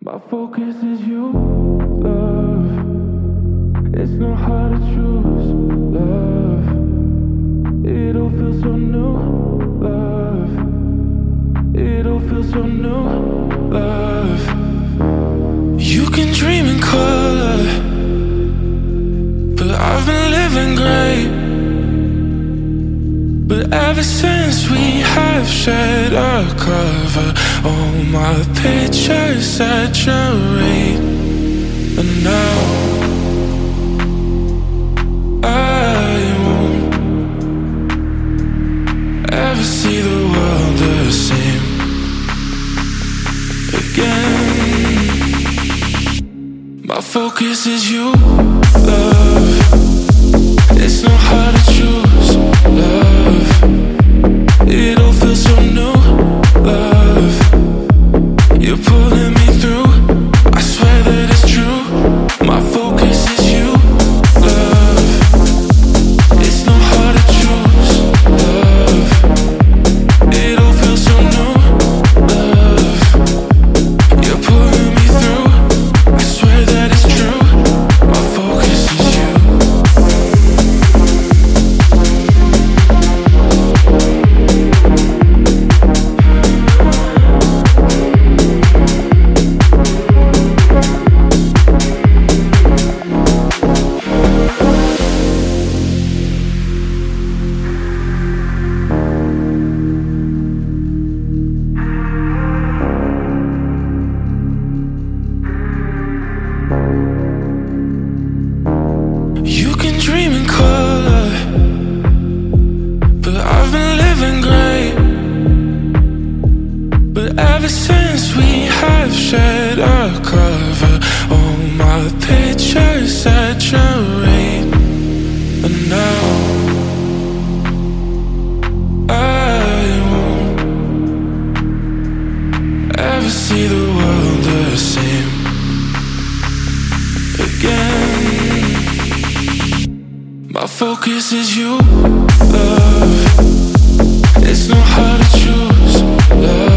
My focus is you, love. It's not hard to choose, love. It all feels so new, love. It all feels so new, love. You can dream in color, but I've been living great. But ever since we have shared a cover, all my pictures saturate. And now I won't ever see the world the same again. My focus is you, love. It's not hard to choose, love. It all feels so new, love. You're pulling me through, I swear that it's true. My focus is you, love. It's not hard to choose, love. It all feels so new, love. You're pulling me through, I swear that it's true. My focus is you. You can dream in color, but I've been living great. But ever since we have shared a cover, all my pictures saturate. And now I won't ever see the world the same again. My focus is you, love. It's not hard to choose, love.